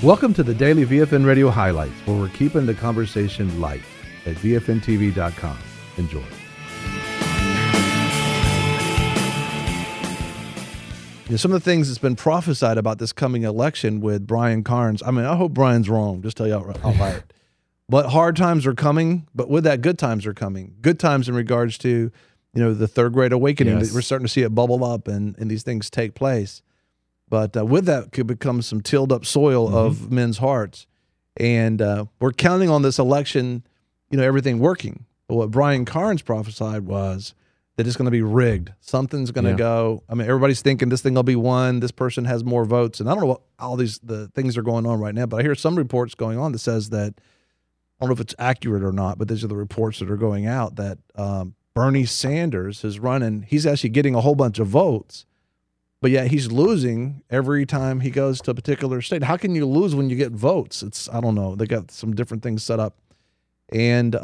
Welcome to the Daily VFN Radio Highlights, where we're keeping the conversation light at VFNTV.com. Enjoy. Some of the things that's been prophesied about this coming election with Brian Carnes. I mean, I hope Brian's wrong, just tell you outright. But hard times are coming, but with that, good times are coming. Good times in regards to, the third great awakening. Yes. We're starting to see it bubble up and these things take place. But with that could become some tilled up soil of men's hearts. And we're counting on this election, everything working. But what Brian Carnes prophesied was that it's going to be rigged. Something's going to go. I mean, everybody's thinking this thing will be won. This person has more votes. And I don't know what all the things are going on right now, but I hear some reports going on that says that, I don't know if it's accurate or not, but these are the reports that are going out that Bernie Sanders is running. He's actually getting a whole bunch of votes, but yet he's losing every time he goes to a particular state. How can you lose when you get votes? I don't know. They got some different things set up. And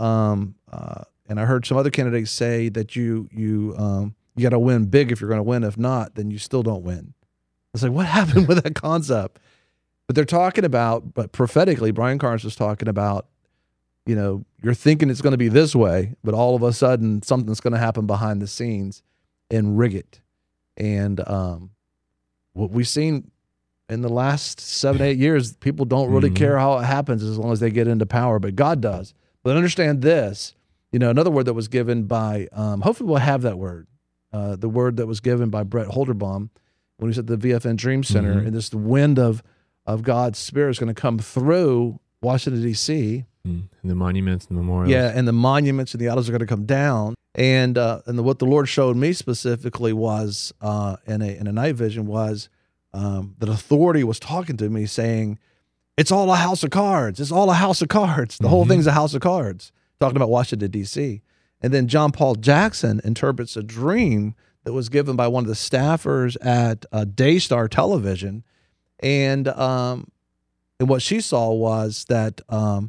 I heard some other candidates say that you got to win big if you're going to win. If not, then you still don't win. It's like, what happened with that concept? But they're talking about, but prophetically, Brian Carnes was talking about, you're thinking it's going to be this way, but all of a sudden something's going to happen behind the scenes and rig it. And what we've seen in the last 7-8 years, people don't really care how it happens as long as they get into power, but God does. But understand this, another word that was given by, hopefully we'll have that word, the word that was given by Brett Holderbaum when he was at the VFN Dream Center, and this wind of God's Spirit is going to come through Washington, D.C., and the monuments and the memorials. Yeah, and the monuments and the idols are going to come down. And what the Lord showed me specifically was, in a night vision, was that authority was talking to me saying, it's all a house of cards. It's all a house of cards. The whole thing's a house of cards, talking about Washington, D.C. And then John Paul Jackson interprets a dream that was given by one of the staffers at Daystar Television. And what she saw was that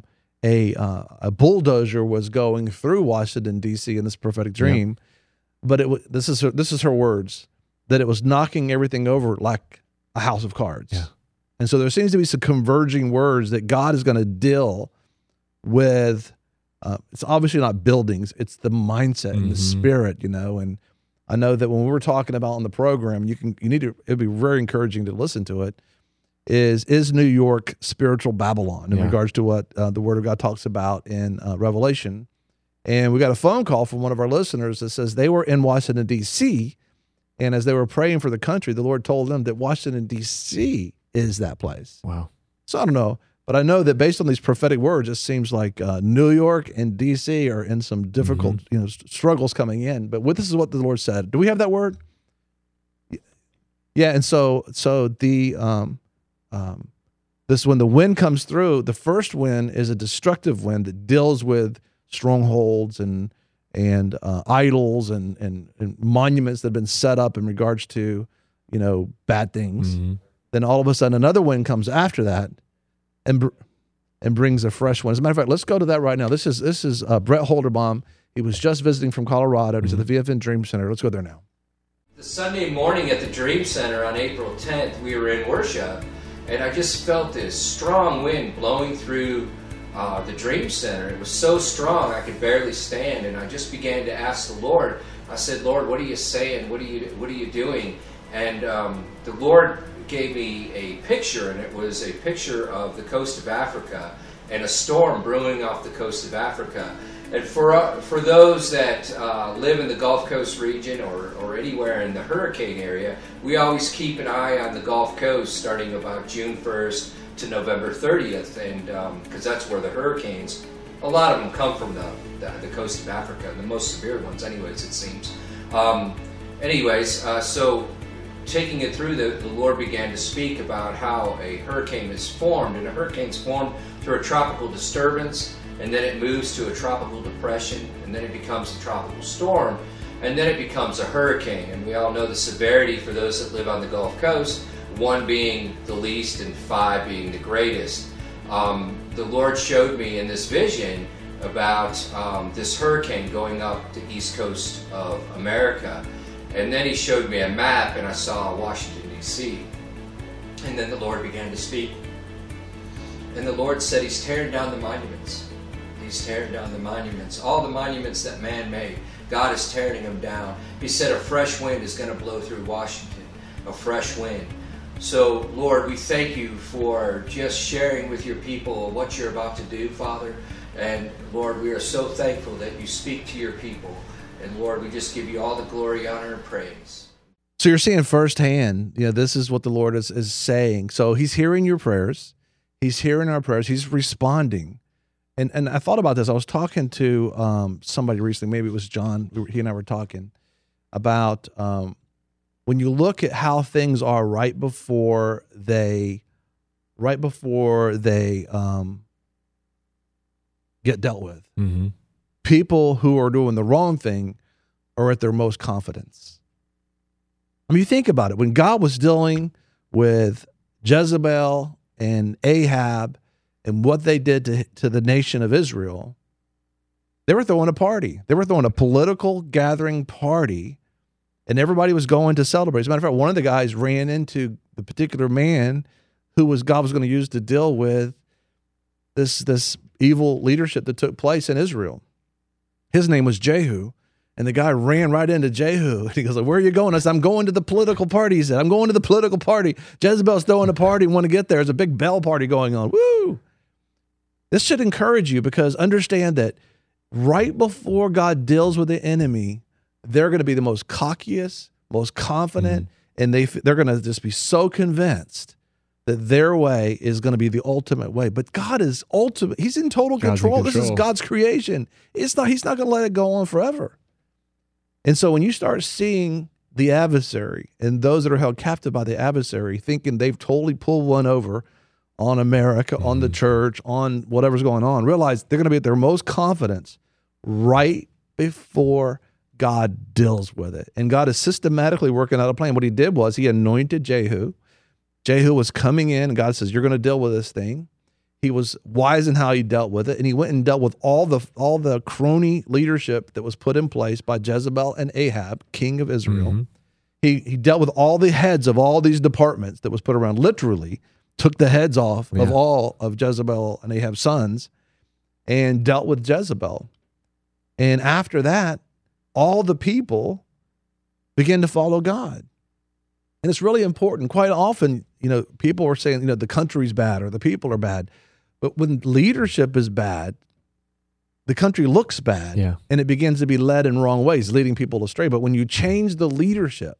a bulldozer was going through Washington, D.C. in this prophetic dream, but this is her words, that it was knocking everything over like a house of cards. Yeah. And so there seems to be some converging words that God is going to deal with. It's obviously not buildings; it's the mindset and the spirit, And I know that when we were talking about on the program, it'd be very encouraging to listen to it. Is New York spiritual Babylon in regards to what the Word of God talks about in Revelation? And we got a phone call from one of our listeners that says they were in Washington, D.C., and as they were praying for the country, the Lord told them that Washington, D.C. is that place. Wow. So I don't know, but I know that based on these prophetic words, it seems like New York and D.C. are in some difficult struggles coming in. But this is what the Lord said. Do we have that word? Yeah, and so the this when the wind comes through, the first wind is a destructive wind that deals with strongholds and idols and monuments that have been set up in regards to bad things. Then all of a sudden another wind comes after that and brings a fresh one. As a matter of fact, let's go to that right now. This is Brett Holderbaum. He was just visiting from Colorado. He's at the VFN Dream Center. Let's go there now. The Sunday morning at the Dream Center on April 10th, we were in worship. And I just felt this strong wind blowing through the Dream Center. It was so strong I could barely stand, and I just began to ask the Lord. I said, "Lord, what are you saying? What are you doing?" And the Lord gave me a picture, and it was a picture of the coast of Africa and a storm brewing off the coast of Africa. And for those that live in the Gulf Coast region or anywhere in the hurricane area, we always keep an eye on the Gulf Coast starting about June 1st to November 30th, and because that's where the hurricanes, a lot of them come from the coast of Africa, the most severe ones anyways, it seems. So taking it through, the Lord began to speak about how a hurricane is formed, and a hurricane's formed through a tropical disturbance, and then it moves to a tropical depression, and then it becomes a tropical storm, and then it becomes a hurricane. And we all know the severity for those that live on the Gulf Coast, 1 being the least and 5 being the greatest. The Lord showed me in this vision about this hurricane going up the east coast of America. And then he showed me a map, and I saw Washington, D.C. And then the Lord began to speak And the Lord said he's tearing down the monuments. He's tearing down the monuments. All the monuments that man made, God is tearing them down. He said a fresh wind is going to blow through Washington. A fresh wind. So, Lord, we thank you for just sharing with your people what you're about to do, Father. And, Lord, we are so thankful that you speak to your people. And, Lord, we just give you all the glory, honor, and praise. So you're seeing firsthand, this is what the Lord is saying. So he's hearing your prayers. He's hearing our prayers. He's responding. And I thought about this. I was talking to somebody recently, maybe it was John. He and I were talking about when you look at how things are right before they get dealt with. Mm-hmm. People who are doing the wrong thing are at their most confidence. I mean, you think about it. When God was dealing with Jezebel and Ahab and what they did to the nation of Israel, they were throwing a party. They were throwing a political gathering party, and everybody was going to celebrate. As a matter of fact, one of the guys ran into the particular man who God was going to use to deal with this evil leadership that took place in Israel. His name was Jehu, and the guy ran right into Jehu. And he goes, "Where are you going?" I said, "I'm going to the political party." He said, "I'm going to the political party. Jezebel's throwing a party. Want to get there. There's a big bell party going on." Woo! This should encourage you, because understand that right before God deals with the enemy, they're going to be the most cockiest, most confident, and they're going to just be so convinced that their way is going to be the ultimate way. But God is ultimate. He's in total control. This is God's creation. He's not going to let it go on forever. And so when you start seeing the adversary and those that are held captive by the adversary thinking they've totally pulled one over on America, on the church, on whatever's going on, realize they're going to be at their most confidence right before God deals with it. And God is systematically working out a plan. What he did was he anointed Jehu. Jehu was coming in, and God says, "You're going to deal with this thing." He was wise in how he dealt with it, and he went and dealt with all the crony leadership that was put in place by Jezebel and Ahab, king of Israel. Mm-hmm. He dealt with all the heads of all these departments that was put around, literally took the heads off of all of Jezebel and Ahab's sons and dealt with Jezebel. And after that, all the people began to follow God. And it's really important. Quite often, people are saying, the country's bad or the people are bad. But when leadership is bad, the country looks bad, and it begins to be led in wrong ways, leading people astray. But when you change the leadership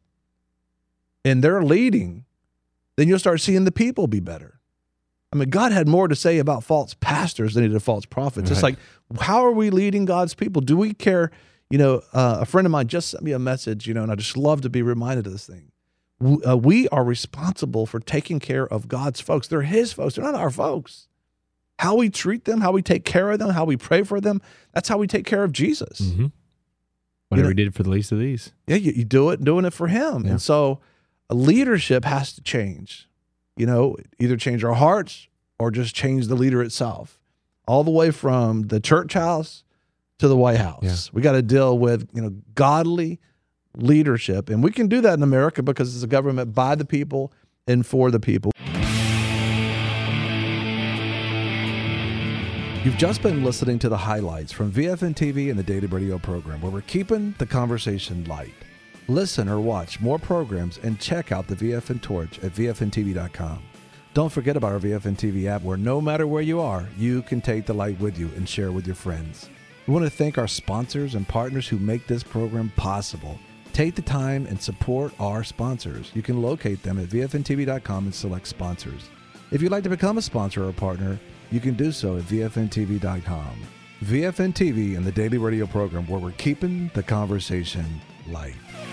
and they're leading, then you'll start seeing the people be better. I mean, God had more to say about false pastors than he did false prophets. Right. It's like, how are we leading God's people? Do we care? A friend of mine just sent me a message, and I just love to be reminded of this thing. We are responsible for taking care of God's folks. They're his folks. They're not our folks. How we treat them, how we take care of them, how we pray for them, that's how we take care of Jesus. Mm-hmm. Whatever he did for the least of these. Yeah, you do it, doing it for him. Yeah. And so leadership has to change. Either change our hearts or just change the leader itself. All the way from the church house to the White House. Yeah. We got to deal with, godly leadership. And we can do that in America because it's a government by the people and for the people. You've just been listening to the highlights from VFN TV and the Daily Radio program, where we're keeping the conversation light. Listen or watch more programs and check out the VFN Torch at VFNTV.com. Don't forget about our VFN TV app, where no matter where you are, you can take the light with you and share with your friends. We want to thank our sponsors and partners who make this program possible. Take the time and support our sponsors. You can locate them at VFNTV.com and select sponsors. If you'd like to become a sponsor or partner, you can do so at VFNTV.com. VFN TV and the Daily Radio program, where we're keeping the conversation light.